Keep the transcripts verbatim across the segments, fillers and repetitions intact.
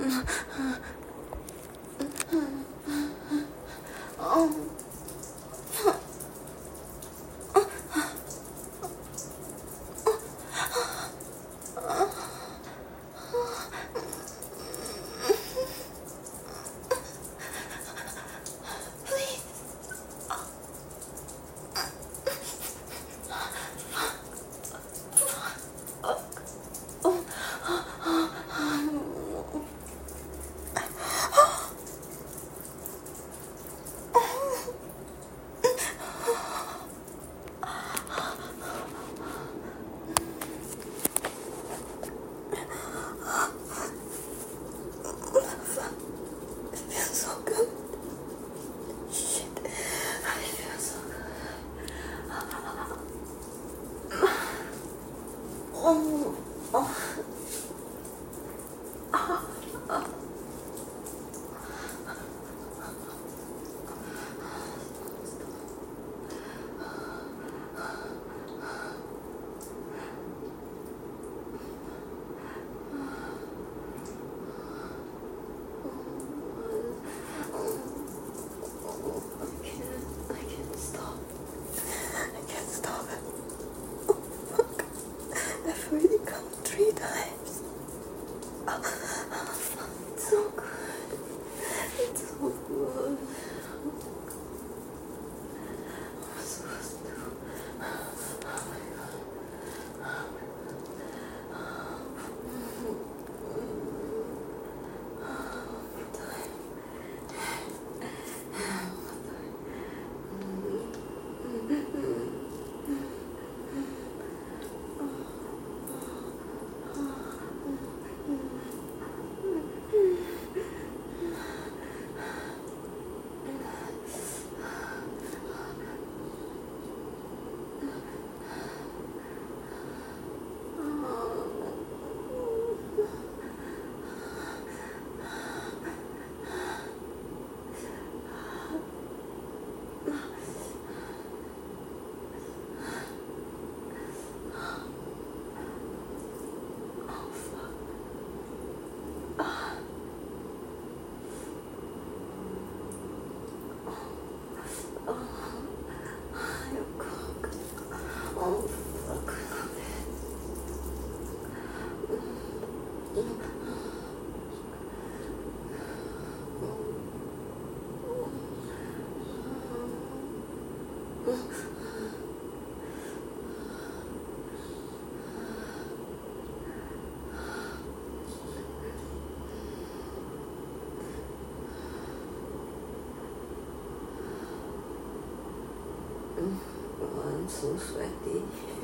I'm so sweaty.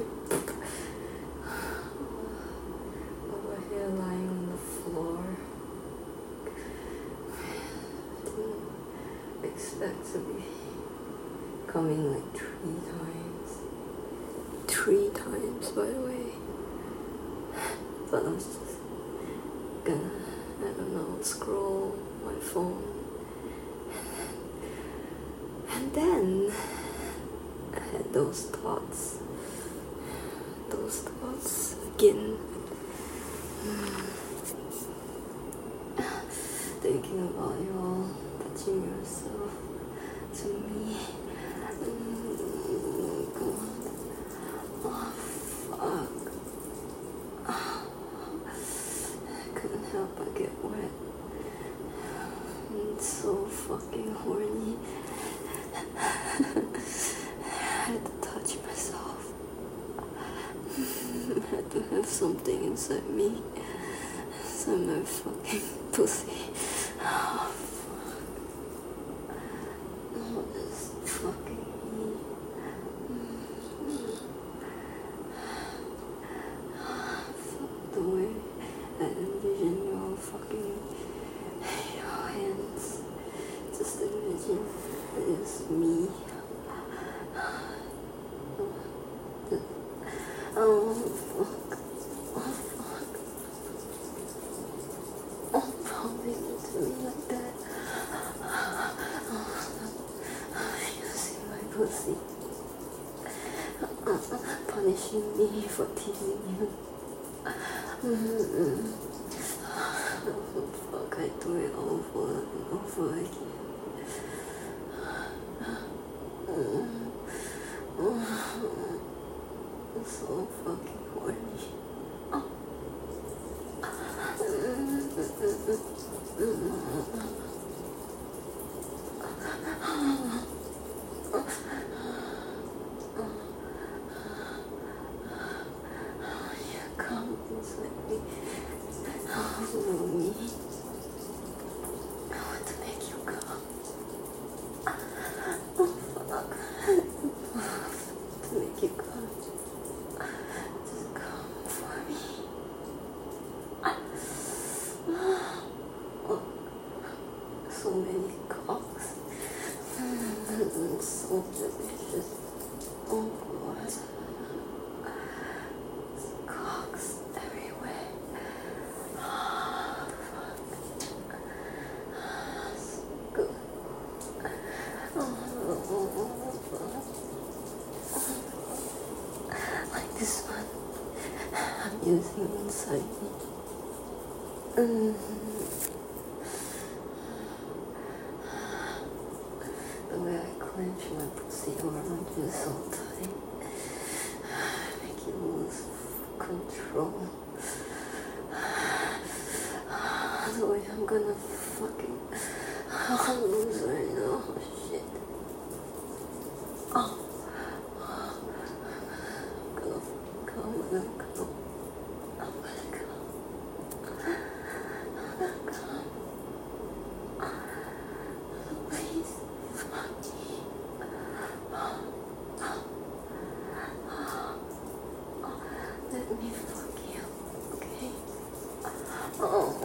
Over here lying on the floor. Didn't expect to be coming like three times. Three times, by the way. But I'm just gonna, I don't know, scroll my phone. And then I had those thoughts. Those thoughts again. Thinking about y'all touching yourself to me. Oh God. Oh fuck. I couldn't help but get wet. I'm so fucking horny. I had to touch myself. I had to have something inside me. Inside my fucking pussy. Oh, fuck. Oh, this fucking me. Fuck the way I envision your fucking your hands. Just imagine it's me. Oh, fuck. Oh, fuck. Oh, probably to me like that. Oh, using my pussy. Punishing me for teasing you. Mm-hmm. Oh, fuck, do it over and over again. I'm so fucking horny. You come inside me. Follow me. I want to make you come. Oh fuck. To make you come. Just come for me. Oh, so many cocks. So delicious. Oh god. Cocks everywhere. So good. Like this one I'm using inside me. Mm. The way I clench my pussy around you so tight, make you lose control. The way I'm gonna fucking lose right now, shit. Oh, I'm gonna come, I'm gonna come, I'm gonna come, I'm gonna come. Please, fuck me. Let me fuck you, okay? Oh,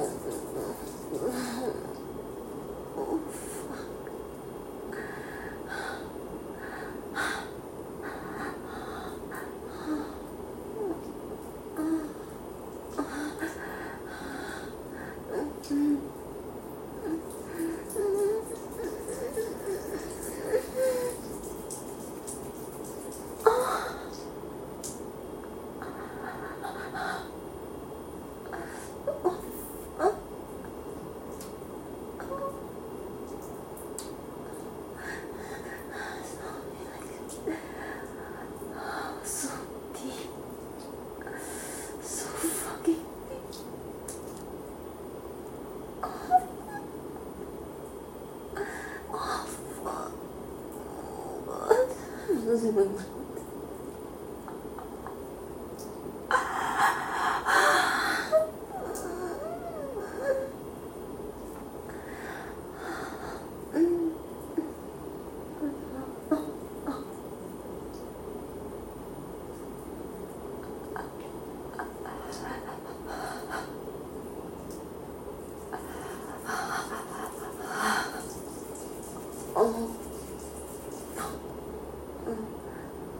oh fuck. So deep, so fucking deep. Oh fuck. What? I'm losing my mind. Oh.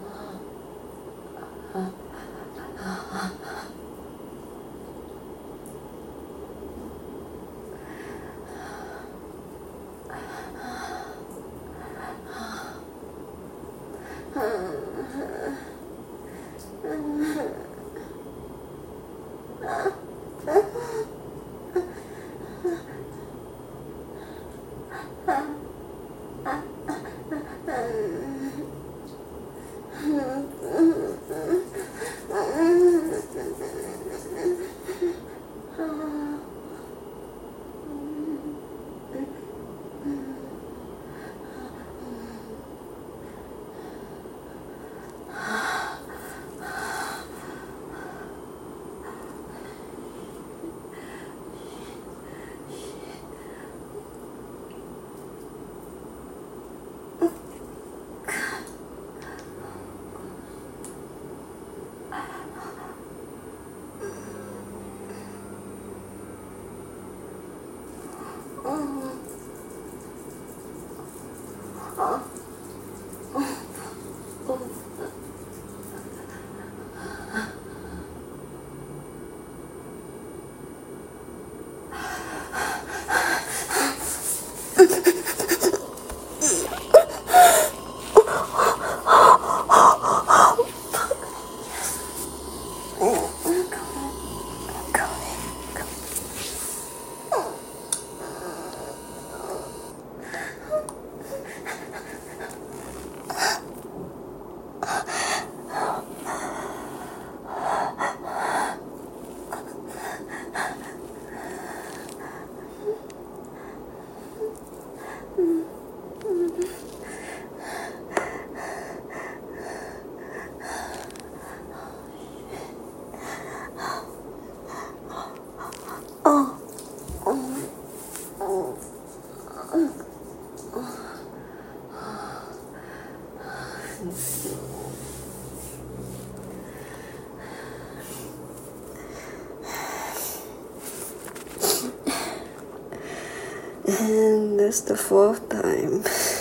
And that's the fourth time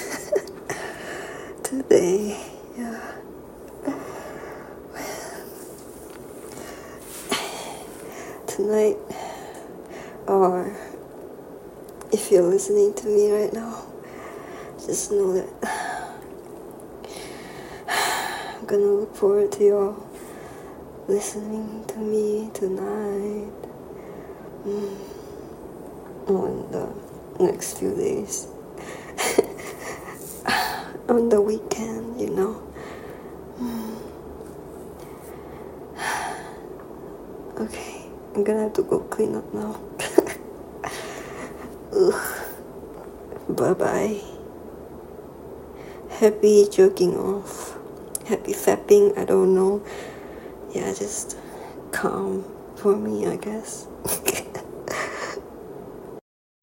today. Yeah. Tonight, or if you're listening to me right now, just know that I'm gonna look forward to y'all listening to me tonight. Mm. On the next few days. On the weekend, you know. Mm. Okay, I'm gonna have to go clean up now. Ugh. Bye-bye. Happy jerking off. Happy fapping, I don't know. Yeah, just calm for me, I guess.